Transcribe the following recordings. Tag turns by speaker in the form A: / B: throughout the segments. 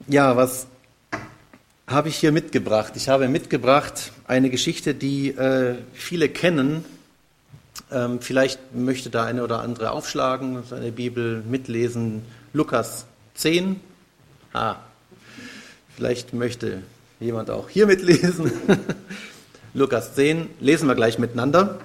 A: Ja, was habe ich hier mitgebracht? Ich habe mitgebracht eine Geschichte, die viele kennen. Vielleicht möchte da eine oder andere aufschlagen, seine Bibel mitlesen. Lukas 10. Vielleicht möchte jemand auch hier mitlesen. Lukas 10, lesen wir gleich miteinander.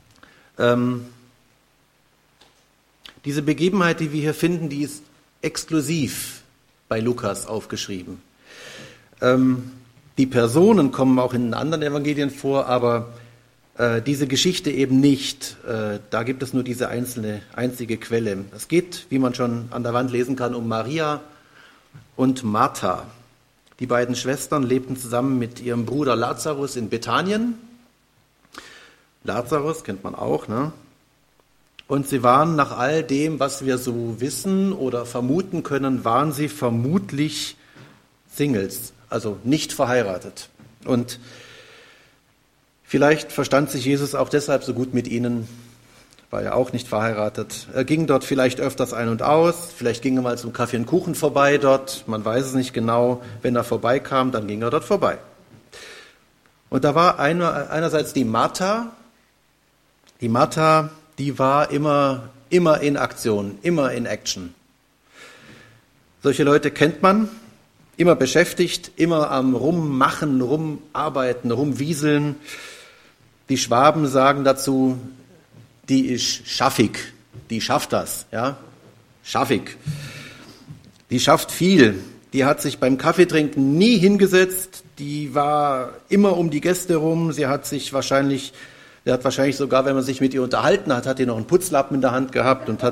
A: Diese Begebenheit, die wir hier finden, die ist exklusiv bei Lukas aufgeschrieben. Die Personen kommen auch in anderen Evangelien vor, aber diese Geschichte eben nicht. Da gibt es nur diese einzige Quelle. Es geht, wie man schon an der Wand lesen kann, um Maria und Martha. Die beiden Schwestern lebten zusammen mit ihrem Bruder Lazarus in Bethanien. Lazarus kennt man auch, ne? Und sie waren nach all dem, was wir so wissen oder vermuten können, waren sie vermutlich Singles, also nicht verheiratet. Und vielleicht verstand sich Jesus auch deshalb so gut mit ihnen, war ja auch nicht verheiratet. Er ging dort vielleicht öfters ein und aus, vielleicht ging er mal zum Kaffee und Kuchen vorbei dort, man weiß es nicht genau. Wenn er vorbeikam, dann ging er dort vorbei. Und da war einerseits die Martha. Die Martha, die war immer in Aktion, immer in Action. Solche Leute kennt man, immer beschäftigt, immer am Rummachen, Rumarbeiten, Rumwieseln. Die Schwaben sagen dazu, die ist schaffig, die schafft das, ja, schaffig. Die schafft viel, die hat sich beim Kaffeetrinken nie hingesetzt, die war immer um die Gäste rum, sie hat wahrscheinlich sogar, wenn man sich mit ihr unterhalten hat, hat die noch einen Putzlappen in der Hand gehabt und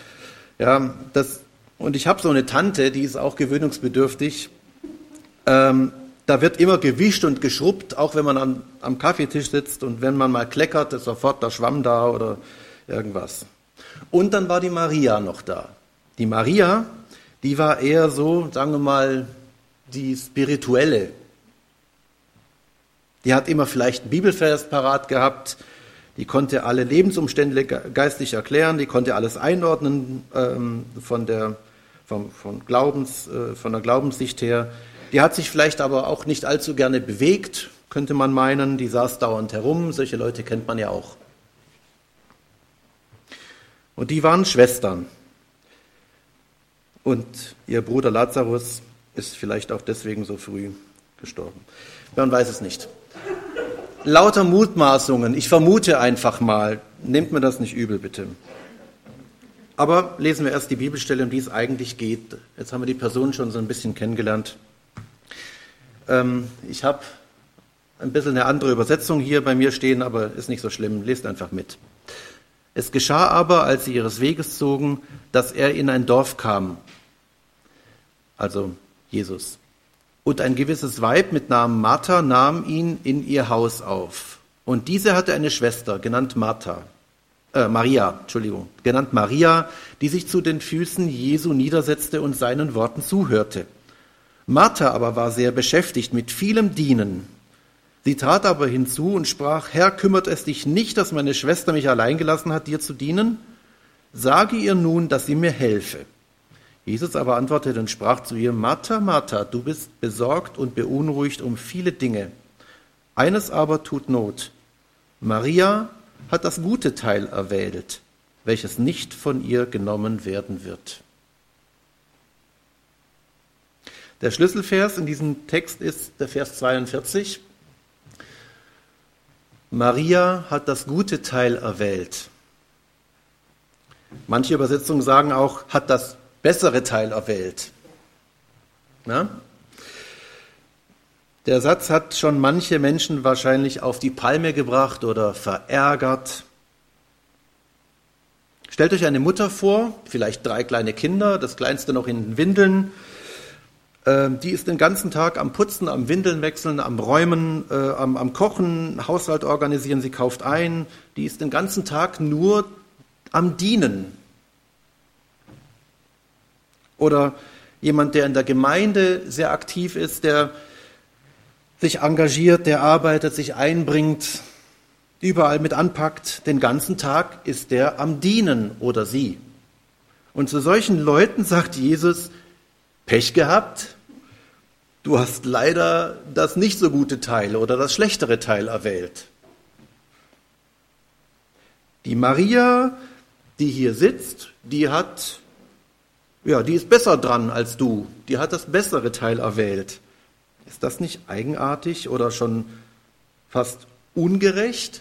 A: und ich habe so eine Tante, die ist auch gewöhnungsbedürftig. Da wird immer gewischt und geschrubbt, auch wenn man am Kaffeetisch sitzt und wenn man mal kleckert, ist sofort der Schwamm da oder irgendwas. Und dann war die Maria noch da. Die Maria, die war eher so, sagen wir mal, die Spirituelle. Die hat immer vielleicht einen Bibelvers parat gehabt, die konnte alle Lebensumstände geistlich erklären, die konnte alles einordnen von der Glaubenssicht her. Die hat sich vielleicht aber auch nicht allzu gerne bewegt, könnte man meinen. Die saß dauernd herum. Solche Leute kennt man ja auch. Und die waren Schwestern. Und ihr Bruder Lazarus ist vielleicht auch deswegen so früh gestorben. Man weiß es nicht. Lauter Mutmaßungen. Ich vermute einfach mal. Nehmt mir das nicht übel, bitte. Aber lesen wir erst die Bibelstelle, um die es eigentlich geht. Jetzt haben wir die Person schon so ein bisschen kennengelernt. Ich habe ein bisschen eine andere Übersetzung hier bei mir stehen, aber ist nicht so schlimm. Lest einfach mit. Es geschah aber, als sie ihres Weges zogen, dass er in ein Dorf kam, also Jesus. Und ein gewisses Weib mit Namen Martha nahm ihn in ihr Haus auf. Und diese hatte eine Schwester, genannt Maria, die sich zu den Füßen Jesu niedersetzte und seinen Worten zuhörte. Martha aber war sehr beschäftigt mit vielem Dienen. Sie trat aber hinzu und sprach, Herr, kümmert es dich nicht, dass meine Schwester mich allein gelassen hat, dir zu dienen? Sage ihr nun, dass sie mir helfe. Jesus aber antwortete und sprach zu ihr, Martha, Martha, du bist besorgt und beunruhigt um viele Dinge. Eines aber tut Not. Maria hat das gute Teil erwählt, welches nicht von ihr genommen werden wird. Der Schlüsselvers in diesem Text ist der Vers 42. Maria hat das gute Teil erwählt. Manche Übersetzungen sagen auch, hat das bessere Teil erwählt. Na? Der Satz hat schon manche Menschen wahrscheinlich auf die Palme gebracht oder verärgert. Stellt euch eine Mutter vor, vielleicht 3 kleine Kinder, das kleinste noch in den Windeln. Die ist den ganzen Tag am Putzen, am Windeln wechseln, am Räumen, am Kochen, Haushalt organisieren, sie kauft ein. Die ist den ganzen Tag nur am Dienen. Oder jemand, der in der Gemeinde sehr aktiv ist, der sich engagiert, der arbeitet, sich einbringt, überall mit anpackt. Den ganzen Tag ist der am Dienen oder sie. Und zu solchen Leuten sagt Jesus, Pech gehabt, du hast leider das nicht so gute Teil oder das schlechtere Teil erwählt. Die Maria, die hier sitzt, die ist besser dran als du. Die hat das bessere Teil erwählt. Ist das nicht eigenartig oder schon fast ungerecht?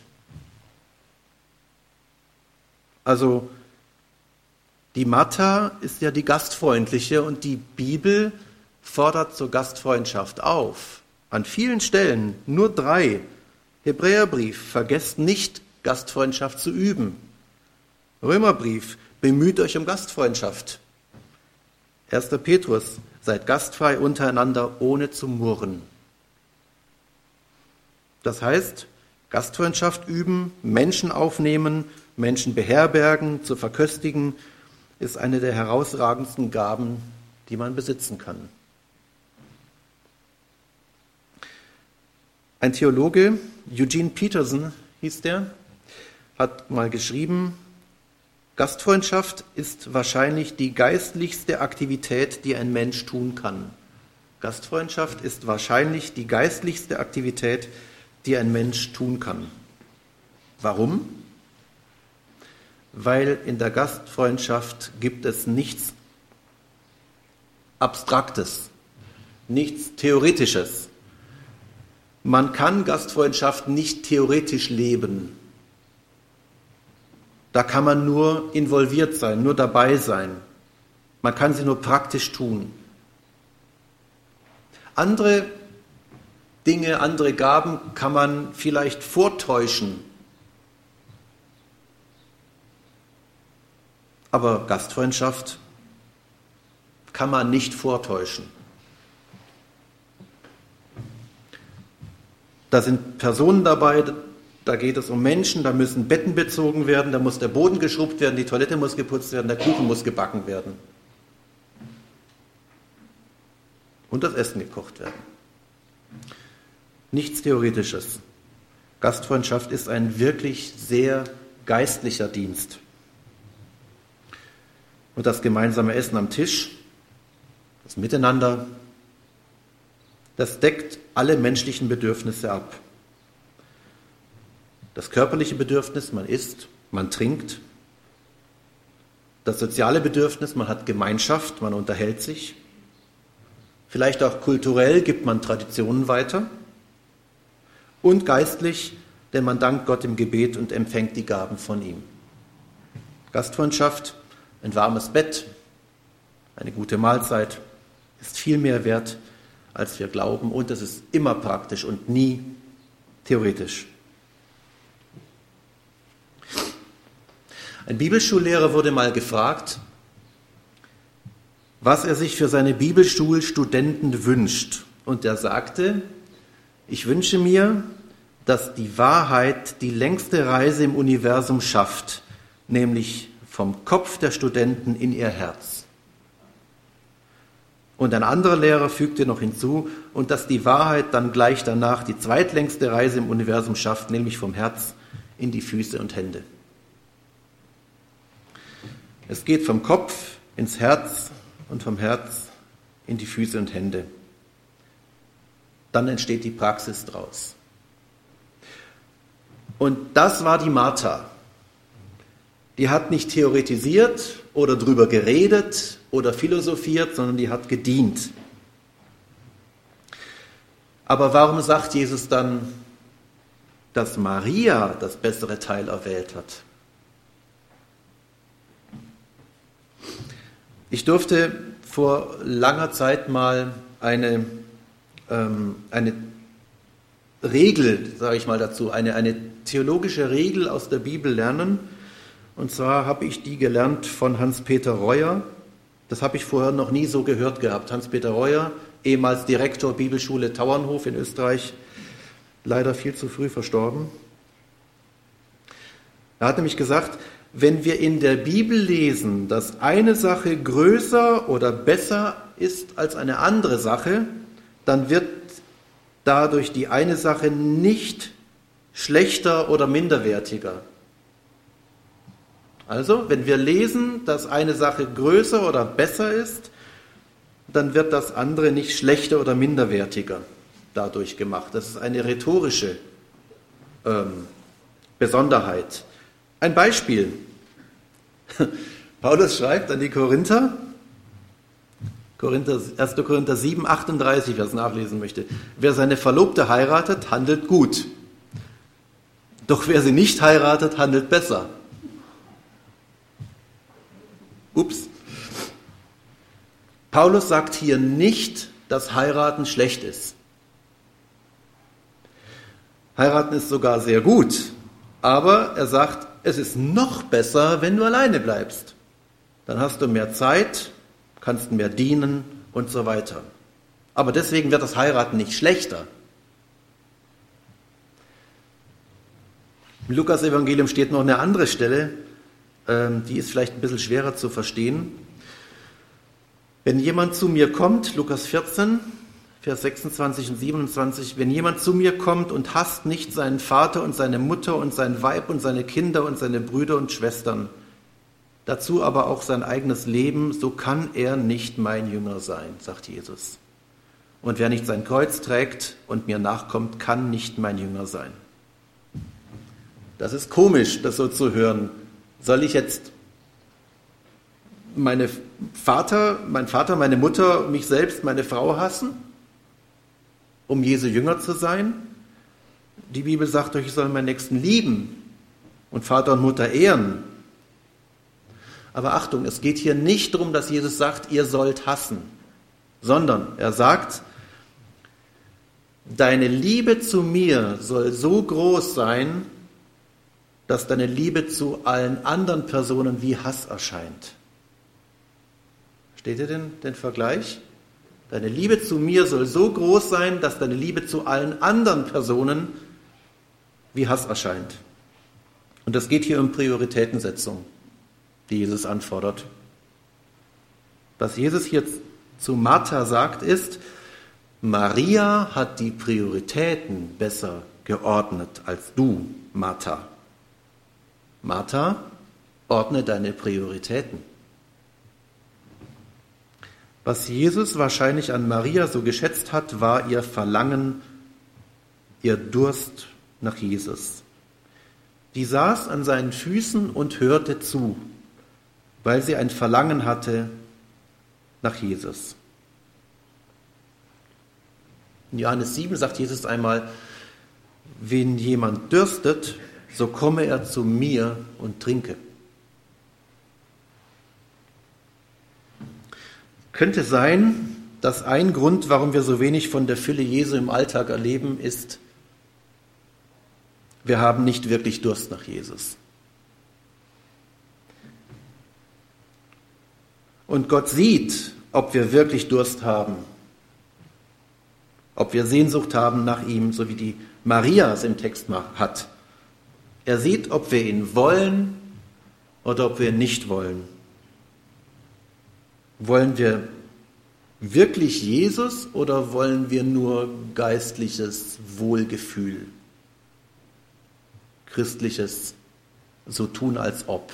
A: Also, die Martha ist ja die Gastfreundliche und die Bibel fordert zur Gastfreundschaft auf. An vielen Stellen, nur 3. Hebräerbrief, vergesst nicht, Gastfreundschaft zu üben. Römerbrief, bemüht euch um Gastfreundschaft. 1. Petrus, seid gastfrei untereinander, ohne zu murren. Das heißt, Gastfreundschaft üben, Menschen aufnehmen, Menschen beherbergen, zu verköstigen, ist eine der herausragendsten Gaben, die man besitzen kann. Ein Theologe, Eugene Peterson hieß der, hat mal geschrieben, Gastfreundschaft ist wahrscheinlich die geistlichste Aktivität, die ein Mensch tun kann. Gastfreundschaft ist wahrscheinlich die geistlichste Aktivität, die ein Mensch tun kann. Warum? Weil in der Gastfreundschaft gibt es nichts Abstraktes, nichts Theoretisches. Man kann Gastfreundschaft nicht theoretisch leben. Da kann man nur involviert sein, nur dabei sein. Man kann sie nur praktisch tun. Andere Dinge, andere Gaben kann man vielleicht vortäuschen. Aber Gastfreundschaft kann man nicht vortäuschen. Da sind Personen dabei, da geht es um Menschen, da müssen Betten bezogen werden, da muss der Boden geschrubbt werden, die Toilette muss geputzt werden, der Kuchen muss gebacken werden. Und das Essen gekocht werden. Nichts Theoretisches. Gastfreundschaft ist ein wirklich sehr geistlicher Dienst. Und das gemeinsame Essen am Tisch, das Miteinander, das deckt alle menschlichen Bedürfnisse ab. Das körperliche Bedürfnis, man isst, man trinkt. Das soziale Bedürfnis, man hat Gemeinschaft, man unterhält sich. Vielleicht auch kulturell gibt man Traditionen weiter. Und geistlich, denn man dankt Gott im Gebet und empfängt die Gaben von ihm. Gastfreundschaft, ein warmes Bett, eine gute Mahlzeit ist viel mehr wert, als wir glauben. Und es ist immer praktisch und nie theoretisch. Ein Bibelschullehrer wurde mal gefragt, was er sich für seine Bibelschulstudenten wünscht. Und er sagte, ich wünsche mir, dass die Wahrheit die längste Reise im Universum schafft, nämlich vom Kopf der Studenten in ihr Herz. Und ein anderer Lehrer fügte noch hinzu, und dass die Wahrheit dann gleich danach die zweitlängste Reise im Universum schafft, nämlich vom Herz in die Füße und Hände. Es geht vom Kopf ins Herz und vom Herz in die Füße und Hände. Dann entsteht die Praxis draus. Und das war die Martha. Die hat nicht theoretisiert oder drüber geredet oder philosophiert, sondern die hat gedient. Aber warum sagt Jesus dann, dass Maria das bessere Teil erwählt hat? Ich durfte vor langer Zeit mal eine Regel, sage ich mal dazu, eine theologische Regel aus der Bibel lernen. Und zwar habe ich die gelernt von Hans-Peter Reuer. Das habe ich vorher noch nie so gehört gehabt. Hans-Peter Reuer, ehemals Direktor Bibelschule Tauernhof in Österreich, leider viel zu früh verstorben. Er hat nämlich gesagt, wenn wir in der Bibel lesen, dass eine Sache größer oder besser ist als eine andere Sache, dann wird dadurch die eine Sache nicht schlechter oder minderwertiger. Also, wenn wir lesen, dass eine Sache größer oder besser ist, dann wird das andere nicht schlechter oder minderwertiger dadurch gemacht. Das ist eine rhetorische Besonderheit. Ein Beispiel. Paulus schreibt an die Korinther, 1. Korinther 7, 38, wer es nachlesen möchte. Wer seine Verlobte heiratet, handelt gut. Doch wer sie nicht heiratet, handelt besser. Ups. Paulus sagt hier nicht, dass Heiraten schlecht ist. Heiraten ist sogar sehr gut. Aber er sagt, es ist noch besser, wenn du alleine bleibst. Dann hast du mehr Zeit, kannst mehr dienen und so weiter. Aber deswegen wird das Heiraten nicht schlechter. Im Lukas-Evangelium steht noch eine andere Stelle, die ist vielleicht ein bisschen schwerer zu verstehen. Wenn jemand zu mir kommt, Lukas 14, Vers 26 und 27, wenn jemand zu mir kommt und hasst nicht seinen Vater und seine Mutter und sein Weib und seine Kinder und seine Brüder und Schwestern, dazu aber auch sein eigenes Leben, so kann er nicht mein Jünger sein, sagt Jesus. Und wer nicht sein Kreuz trägt und mir nachkommt, kann nicht mein Jünger sein. Das ist komisch, das so zu hören. Soll ich jetzt meinen Vater, meine Mutter, mich selbst, meine Frau hassen, um Jesu Jünger zu sein? Die Bibel sagt euch, ich soll meinen Nächsten lieben und Vater und Mutter ehren. Aber Achtung, es geht hier nicht darum, dass Jesus sagt, ihr sollt hassen, sondern er sagt, deine Liebe zu mir soll so groß sein, dass deine Liebe zu allen anderen Personen wie Hass erscheint. Versteht ihr den Vergleich? Deine Liebe zu mir soll so groß sein, dass deine Liebe zu allen anderen Personen wie Hass erscheint. Und das geht hier um Prioritätensetzung, die Jesus anfordert. Was Jesus hier zu Martha sagt, ist, Maria hat die Prioritäten besser geordnet als du, Martha. Martha, ordne deine Prioritäten. Was Jesus wahrscheinlich an Maria so geschätzt hat, war ihr Verlangen, ihr Durst nach Jesus. Die saß an seinen Füßen und hörte zu, weil sie ein Verlangen hatte nach Jesus. In Johannes 7 sagt Jesus einmal, wenn jemand dürstet, so komme er zu mir und trinke. Könnte sein, dass ein Grund, warum wir so wenig von der Fülle Jesu im Alltag erleben, ist, wir haben nicht wirklich Durst nach Jesus. Und Gott sieht, ob wir wirklich Durst haben, ob wir Sehnsucht haben nach ihm, so wie die Maria es im Text hat. Er sieht, ob wir ihn wollen oder ob wir ihn nicht wollen. Wollen wir wirklich Jesus oder wollen wir nur geistliches Wohlgefühl, christliches so tun als ob?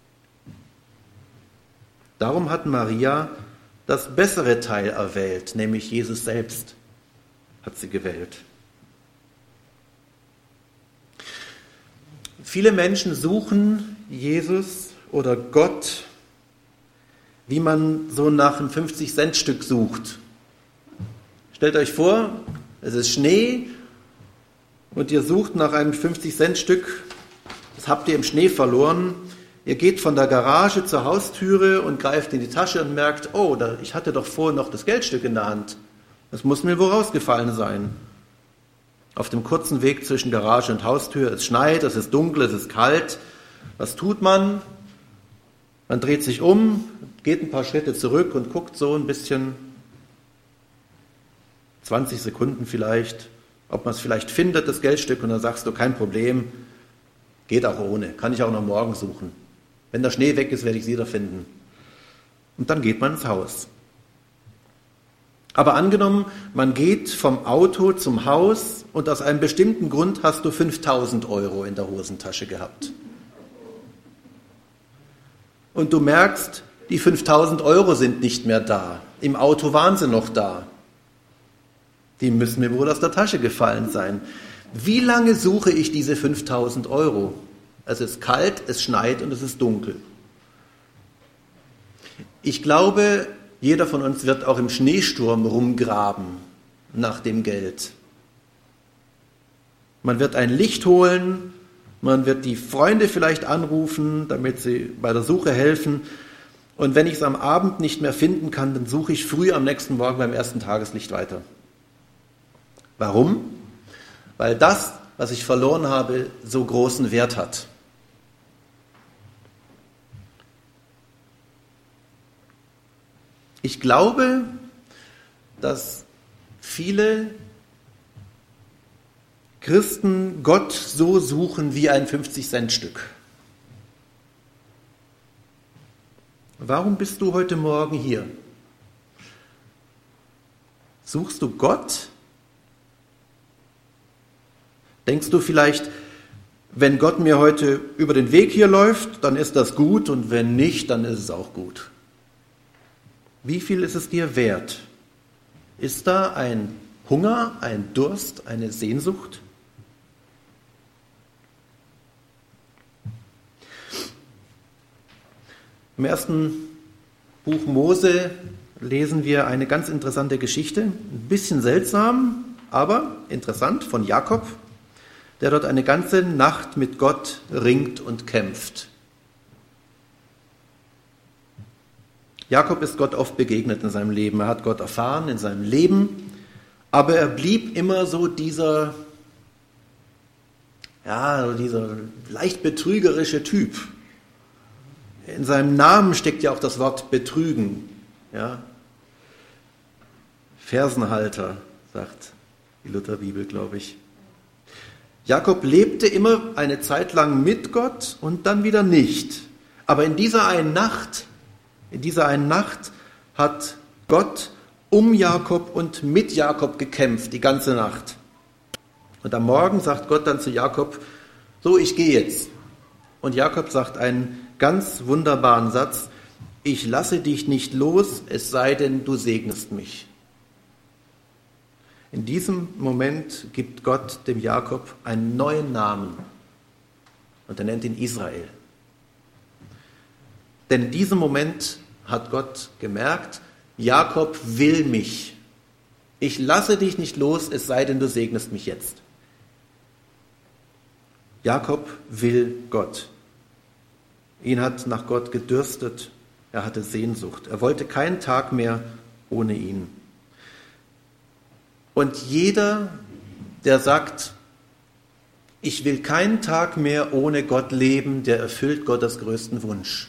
A: Darum hat Maria das bessere Teil erwählt, nämlich Jesus selbst hat sie gewählt. Viele Menschen suchen Jesus oder Gott, wie man so nach einem 50-Cent-Stück sucht. Stellt euch vor, es ist Schnee und ihr sucht nach einem 50-Cent-Stück, das habt ihr im Schnee verloren. Ihr geht von der Garage zur Haustüre und greift in die Tasche und merkt, oh, ich hatte doch vorhin noch das Geldstück in der Hand. Das muss mir wohl rausgefallen sein. Auf dem kurzen Weg zwischen Garage und Haustür, es schneit, es ist dunkel, es ist kalt. Was tut man? Man dreht sich um, geht ein paar Schritte zurück und guckt so ein bisschen, 20 Sekunden vielleicht, ob man es vielleicht findet, das Geldstück, und dann sagst du, kein Problem, geht auch ohne, kann ich auch noch morgen suchen. Wenn der Schnee weg ist, werde ich es wiederfinden. Und dann geht man ins Haus. Aber angenommen, man geht vom Auto zum Haus und aus einem bestimmten Grund hast du 5.000 € in der Hosentasche gehabt. Und du merkst, Die 5.000 Euro sind nicht mehr da. Im Auto waren sie noch da. Die müssen mir wohl aus der Tasche gefallen sein. Wie lange suche ich diese 5.000 Euro? Es ist kalt, es schneit und es ist dunkel. Ich glaube, jeder von uns wird auch im Schneesturm rumgraben nach dem Geld. Man wird ein Licht holen, man wird die Freunde vielleicht anrufen, damit sie bei der Suche helfen. Und wenn ich es am Abend nicht mehr finden kann, dann suche ich früh am nächsten Morgen beim ersten Tageslicht weiter. Warum? Weil das, was ich verloren habe, so großen Wert hat. Ich glaube, dass viele Christen Gott so suchen wie ein 50-Cent-Stück. Warum bist du heute Morgen hier? Suchst du Gott? Denkst du vielleicht, wenn Gott mir heute über den Weg hier läuft, dann ist das gut und wenn nicht, dann ist es auch gut. Wie viel ist es dir wert? Ist da ein Hunger, ein Durst, eine Sehnsucht? Im ersten Buch Mose lesen wir eine ganz interessante Geschichte, ein bisschen seltsam, aber interessant, von Jakob, der dort eine ganze Nacht mit Gott ringt und kämpft. Jakob ist Gott oft begegnet in seinem Leben, er hat Gott erfahren in seinem Leben, aber er blieb immer so dieser leicht betrügerische Typ. In seinem Namen steckt ja auch das Wort betrügen. Ja? Fersenhalter, sagt die Lutherbibel, glaube ich. Jakob lebte immer eine Zeit lang mit Gott und dann wieder nicht. Aber in dieser einen Nacht hat Gott um Jakob und mit Jakob gekämpft, die ganze Nacht. Und am Morgen sagt Gott dann zu Jakob, so, ich gehe jetzt. Und Jakob sagt einen ganz wunderbaren Satz, ich lasse dich nicht los, es sei denn, du segnest mich. In diesem Moment gibt Gott dem Jakob einen neuen Namen und er nennt ihn Israel. Denn in diesem Moment hat Gott gemerkt, Jakob will mich. Ich lasse dich nicht los, es sei denn, du segnest mich jetzt. Jakob will Gott. Ihn hat nach Gott gedürstet, er hatte Sehnsucht. Er wollte keinen Tag mehr ohne ihn. Und jeder, der sagt, ich will keinen Tag mehr ohne Gott leben, der erfüllt Gottes größten Wunsch.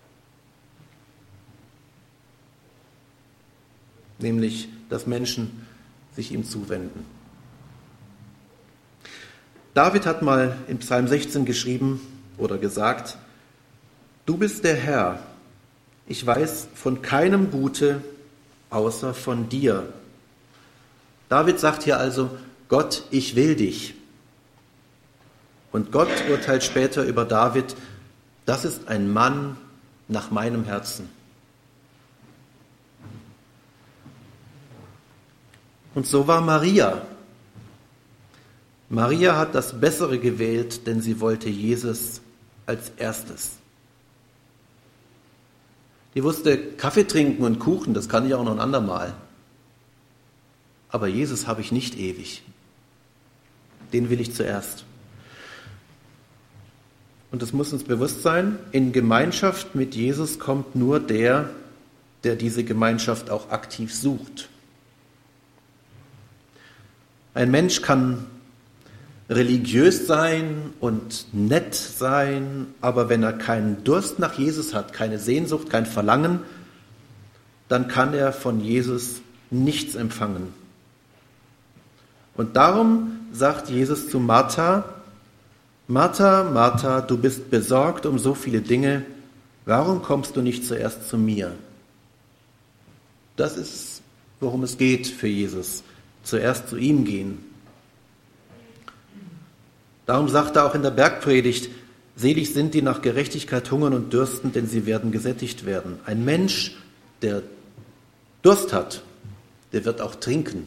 A: Nämlich, dass Menschen sich ihm zuwenden. David hat mal in Psalm 16 geschrieben oder gesagt, du bist der Herr, ich weiß von keinem Gute außer von dir. David sagt hier also, Gott, ich will dich. Und Gott urteilt später über David, das ist ein Mann nach meinem Herzen. Und so war Maria. Maria hat das Bessere gewählt, denn sie wollte Jesus als erstes. Die wusste, Kaffee trinken und Kuchen, das kann ich auch noch ein andermal. Aber Jesus habe ich nicht ewig. Den will ich zuerst. Und es muss uns bewusst sein, in Gemeinschaft mit Jesus kommt nur der, der diese Gemeinschaft auch aktiv sucht. Ein Mensch kann religiös sein und nett sein, aber wenn er keinen Durst nach Jesus hat, keine Sehnsucht, kein Verlangen, dann kann er von Jesus nichts empfangen. Und darum sagt Jesus zu Martha, Martha, Martha, du bist besorgt um so viele Dinge, warum kommst du nicht zuerst zu mir? Das ist, worum es geht für Jesus, zuerst zu ihm gehen. Darum sagt er auch in der Bergpredigt, Selig sind, die nach Gerechtigkeit hungern und dürsten, denn sie werden gesättigt werden. Ein Mensch, der Durst hat, der wird auch trinken.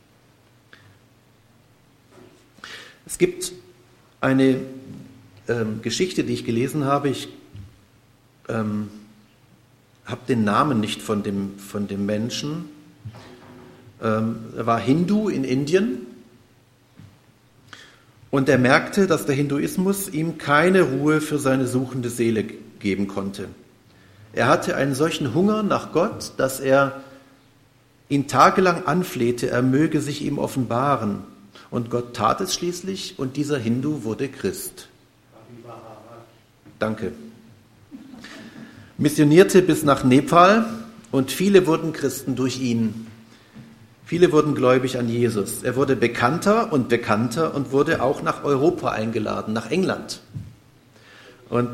A: Es gibt eine Geschichte, die ich gelesen habe. Ich habe den Namen nicht von dem Menschen. Er war Hindu in Indien und er merkte, dass der Hinduismus ihm keine Ruhe für seine suchende Seele geben konnte. Er hatte einen solchen Hunger nach Gott, dass er ihn tagelang anflehte, er möge sich ihm offenbaren. Und Gott tat es schließlich und dieser Hindu wurde Christ. Danke. Missionierte bis nach Nepal und viele wurden Christen durch ihn. Viele wurden gläubig an Jesus. Er wurde bekannter und wurde auch nach Europa eingeladen, nach England. Und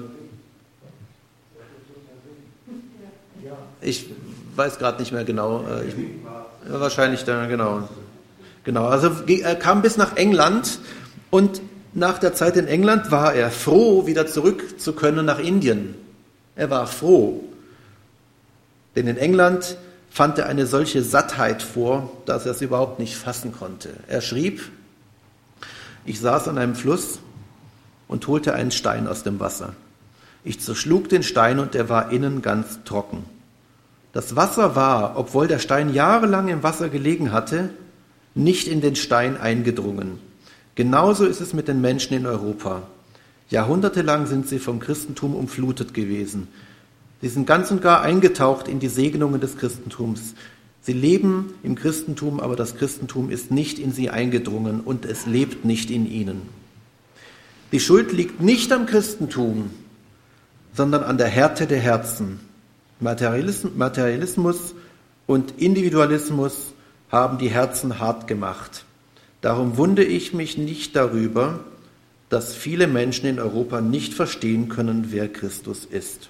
A: ich weiß gerade nicht mehr genau. Wahrscheinlich da, genau. Also er kam bis nach England und nach der Zeit in England war er froh, wieder zurück zu können nach Indien. Er war froh, denn in England fand er eine solche Sattheit vor, dass er es überhaupt nicht fassen konnte. Er schrieb, ich saß an einem Fluss und holte einen Stein aus dem Wasser. Ich zerschlug den Stein und er war innen ganz trocken. Das Wasser war, obwohl der Stein jahrelang im Wasser gelegen hatte, nicht in den Stein eingedrungen. Genauso ist es mit den Menschen in Europa. Jahrhundertelang sind sie vom Christentum umflutet gewesen. Sie sind ganz und gar eingetaucht in die Segnungen des Christentums. Sie leben im Christentum, aber das Christentum ist nicht in sie eingedrungen und es lebt nicht in ihnen. Die Schuld liegt nicht am Christentum, sondern an der Härte der Herzen. Materialismus und Individualismus haben die Herzen hart gemacht. Darum wundere ich mich nicht darüber, dass viele Menschen in Europa nicht verstehen können, wer Christus ist.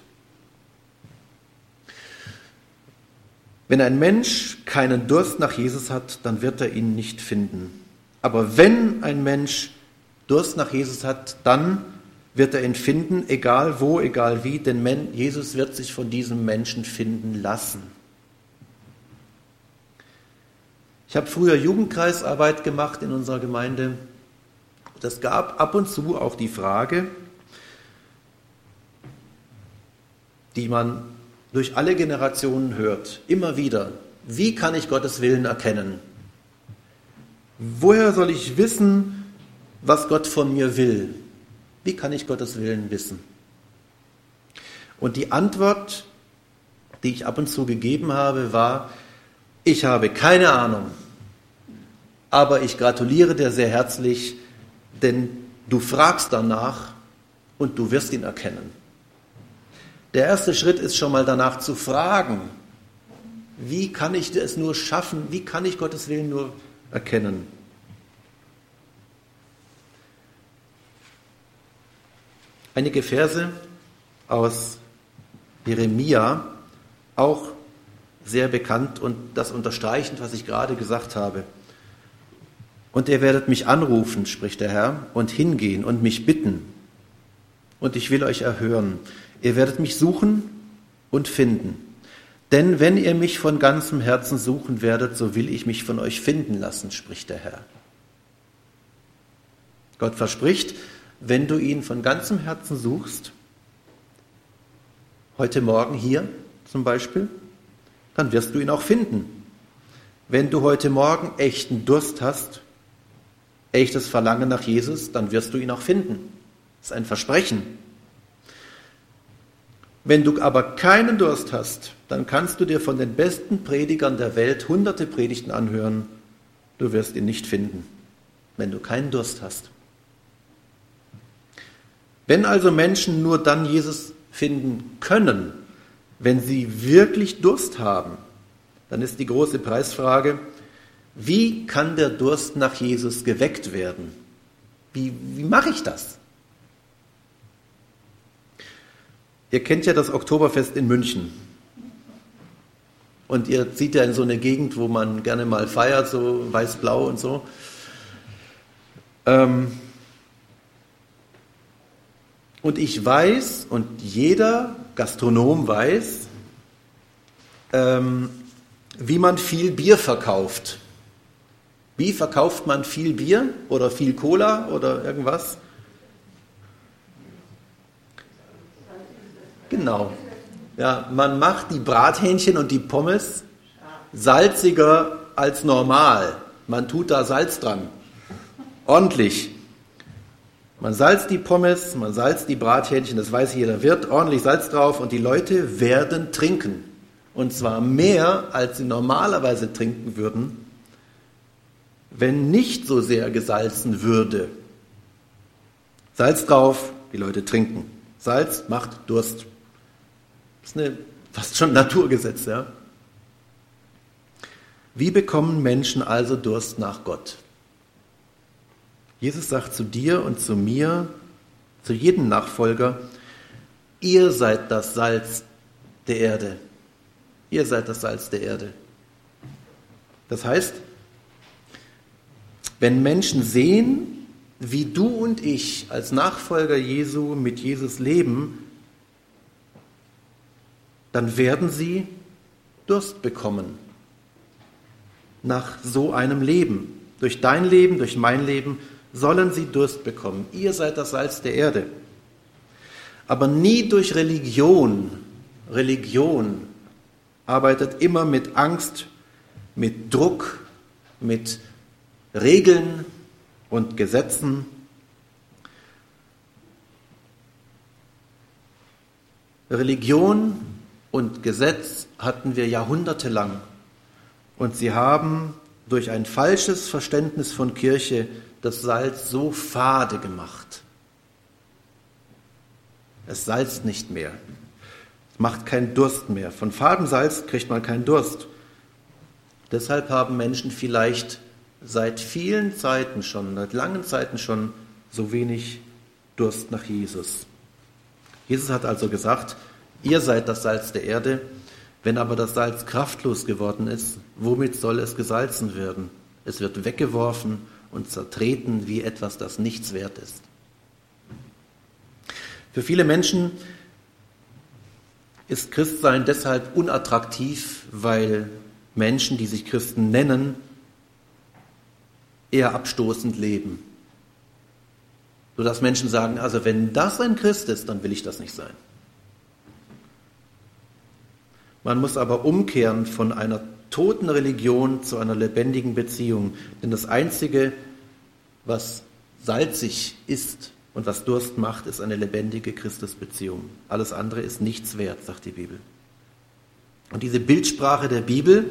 A: Wenn ein Mensch keinen Durst nach Jesus hat, dann wird er ihn nicht finden. Aber wenn ein Mensch Durst nach Jesus hat, dann wird er ihn finden, egal wo, egal wie, denn Jesus wird sich von diesem Menschen finden lassen. Ich habe früher Jugendkreisarbeit gemacht in unserer Gemeinde. Das gab ab und zu auch die Frage, die man durch alle Generationen hört, immer wieder: Wie kann ich Gottes Willen erkennen? Woher soll ich wissen, was Gott von mir will? Wie kann ich Gottes Willen wissen? Und die Antwort, die ich ab und zu gegeben habe, war: Ich habe keine Ahnung, aber ich gratuliere dir sehr herzlich, denn du fragst danach und du wirst ihn erkennen. Der erste Schritt ist schon mal danach zu fragen: Wie kann ich es nur schaffen? Wie kann ich Gottes Willen nur erkennen? Einige Verse aus Jeremia, auch sehr bekannt und das unterstreichend, was ich gerade gesagt habe. Und ihr werdet mich anrufen, spricht der Herr, und hingehen und mich bitten. Und ich will euch erhören. Ihr werdet mich suchen und finden. Denn wenn ihr mich von ganzem Herzen suchen werdet, so will ich mich von euch finden lassen, spricht der Herr. Gott verspricht, wenn du ihn von ganzem Herzen suchst, heute Morgen hier zum Beispiel, dann wirst du ihn auch finden. Wenn du heute Morgen echten Durst hast, echtes Verlangen nach Jesus, dann wirst du ihn auch finden. Das ist ein Versprechen. Wenn du aber keinen Durst hast, dann kannst du dir von den besten Predigern der Welt hunderte Predigten anhören. Du wirst ihn nicht finden, wenn du keinen Durst hast. Wenn also Menschen nur dann Jesus finden können, wenn sie wirklich Durst haben, dann ist die große Preisfrage: Wie kann der Durst nach Jesus geweckt werden? Wie mache ich das? Ihr kennt ja das Oktoberfest in München. Und ihr zieht ja in so eine Gegend, wo man gerne mal feiert, so weiß-blau und so. Und ich weiß, und jeder Gastronom weiß, wie man viel Bier verkauft. Wie verkauft man viel Bier oder viel Cola oder irgendwas? Genau. Ja, man macht die Brathähnchen und die Pommes salziger als normal. Man tut da Salz dran. Ordentlich. Man salzt die Pommes, man salzt die Brathähnchen, das weiß jeder, wird ordentlich Salz drauf und die Leute werden trinken. Und zwar mehr, als sie normalerweise trinken würden, wenn nicht so sehr gesalzen würde. Salz drauf, die Leute trinken. Salz macht Durst. Das ist fast schon Naturgesetz, ja. Wie bekommen Menschen also Durst nach Gott? Jesus sagt zu dir und zu mir, zu jedem Nachfolger, ihr seid das Salz der Erde. Ihr seid das Salz der Erde. Das heißt, wenn Menschen sehen, wie du und ich als Nachfolger Jesu mit Jesus leben, dann werden sie Durst bekommen nach so einem Leben. Durch dein Leben, durch mein Leben sollen sie Durst bekommen. Ihr seid das Salz der Erde. Aber nie durch Religion. Religion arbeitet immer mit Angst, mit Druck, mit Regeln und Gesetzen. Religion und Gesetz hatten wir jahrhundertelang. Und sie haben durch ein falsches Verständnis von Kirche das Salz so fade gemacht. Es salzt nicht mehr. Es macht keinen Durst mehr. Von fadem Salz kriegt man keinen Durst. Deshalb haben Menschen vielleicht seit vielen Zeiten schon, seit langen Zeiten schon, so wenig Durst nach Jesus. Jesus hat also gesagt, ihr seid das Salz der Erde. Wenn aber das Salz kraftlos geworden ist, womit soll es gesalzen werden? Es wird weggeworfen und zertreten wie etwas, das nichts wert ist. Für viele Menschen ist Christsein deshalb unattraktiv, weil Menschen, die sich Christen nennen, eher abstoßend leben. Sodass Menschen sagen, also wenn das ein Christ ist, dann will ich das nicht sein. Man muss aber umkehren von einer toten Religion zu einer lebendigen Beziehung. Denn das Einzige, was salzig ist und was Durst macht, ist eine lebendige Christusbeziehung. Alles andere ist nichts wert, sagt die Bibel. Und diese Bildsprache der Bibel,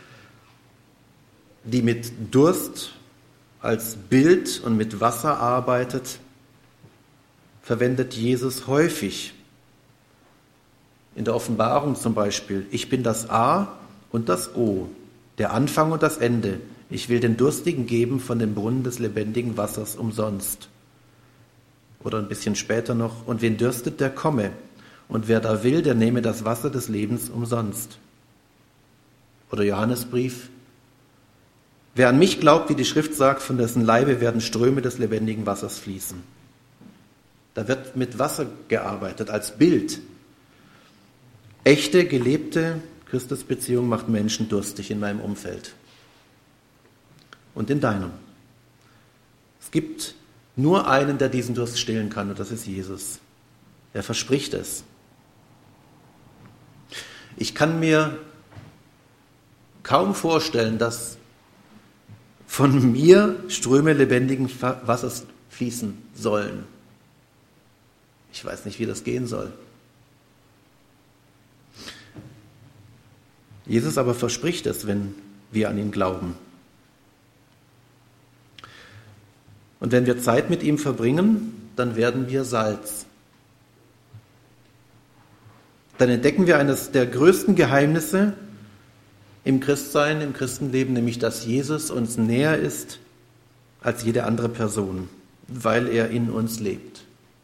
A: die mit Durst als Bild und mit Wasser arbeitet, verwendet Jesus häufig. In der Offenbarung zum Beispiel, ich bin das A und das O, der Anfang und das Ende. Ich will den Durstigen geben von dem Brunnen des lebendigen Wassers umsonst. Oder ein bisschen später noch, und wen dürstet, der komme. Und wer da will, der nehme das Wasser des Lebens umsonst. Oder Johannesbrief, wer an mich glaubt, wie die Schrift sagt, von dessen Leibe werden Ströme des lebendigen Wassers fließen. Da wird mit Wasser gearbeitet als Bild. Echte, gelebte Christusbeziehung macht Menschen durstig in meinem Umfeld und in deinem. Es gibt nur einen, der diesen Durst stillen kann, und das ist Jesus. Er verspricht es. Ich kann mir kaum vorstellen, dass von mir Ströme lebendigen Wassers fließen sollen. Ich weiß nicht, wie das gehen soll. Jesus aber verspricht es, wenn wir an ihn glauben. Und wenn wir Zeit mit ihm verbringen, dann werden wir Salz. Dann entdecken wir eines der größten Geheimnisse im Christsein, im Christenleben, nämlich dass Jesus uns näher ist als jede andere Person, weil er in uns lebt.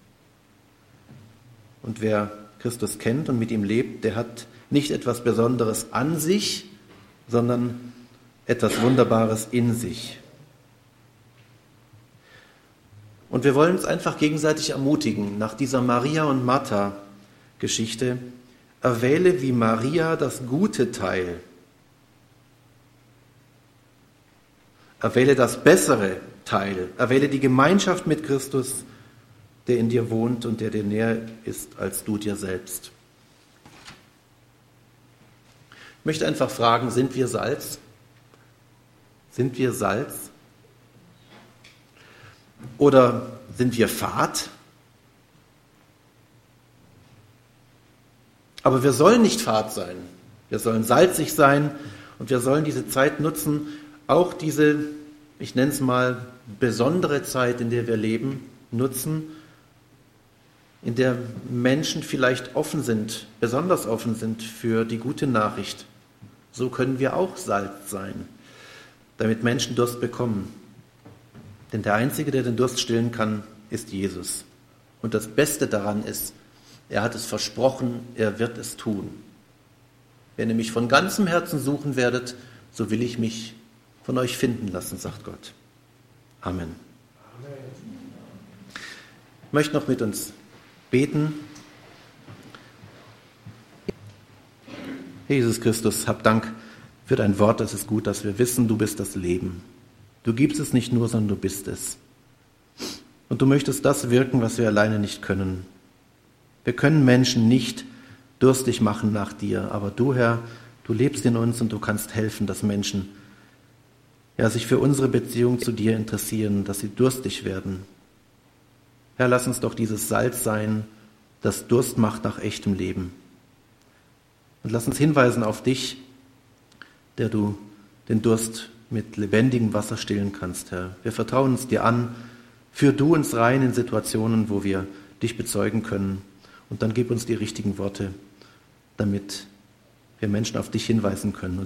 A: Und wer Christus kennt und mit ihm lebt, der hat nicht etwas Besonderes an sich, sondern etwas Wunderbares in sich. Und wir wollen uns einfach gegenseitig ermutigen, nach dieser Maria- und Martha-Geschichte, erwähle wie Maria das gute Teil. Erwähle das bessere Teil. Erwähle die Gemeinschaft mit Christus, der in dir wohnt und der dir näher ist als du dir selbst. Ich möchte einfach fragen, sind wir Salz? Sind wir Salz? Oder sind wir Fad? Aber wir sollen nicht Fad sein. Wir sollen salzig sein und wir sollen diese Zeit nutzen, auch diese, ich nenne es mal, besondere Zeit, in der wir leben, nutzen, in der Menschen vielleicht offen sind, besonders offen sind für die gute Nachricht. So können wir auch Salz sein, damit Menschen Durst bekommen. Denn der Einzige, der den Durst stillen kann, ist Jesus. Und das Beste daran ist, er hat es versprochen, er wird es tun. Wenn ihr mich von ganzem Herzen suchen werdet, so will ich mich von euch finden lassen, sagt Gott. Amen. Ich möchte noch mit uns beten. Jesus Christus, hab Dank für dein Wort. Es ist gut, dass wir wissen, du bist das Leben. Du gibst es nicht nur, sondern du bist es. Und du möchtest das wirken, was wir alleine nicht können. Wir können Menschen nicht durstig machen nach dir, aber du, Herr, du lebst in uns und du kannst helfen, dass Menschen sich für unsere Beziehung zu dir interessieren, dass sie durstig werden. Herr, lass uns doch dieses Salz sein, das Durst macht nach echtem Leben. Und lass uns hinweisen auf dich, der du den Durst mit lebendigem Wasser stillen kannst, Herr. Wir vertrauen uns dir an, führ du uns rein in Situationen, wo wir dich bezeugen können. Und dann gib uns die richtigen Worte, damit wir Menschen auf dich hinweisen können.